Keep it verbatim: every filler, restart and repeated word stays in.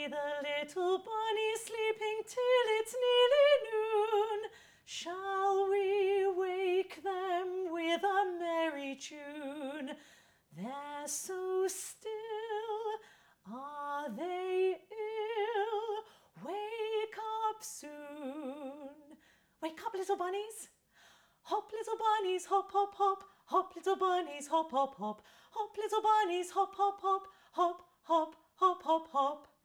see the little bunnies sleeping till it's nearly noon. Shall we wake them with a merry tune? They're so still, are they ill? Wake up soon. Wake up, little bunnies. Hop, little bunnies, hop, hop, hop. Hop, little bunnies, hop, hop, hop. Hop, little bunnies, hop, hop, hop. Hop, hop, hop, hop, hop.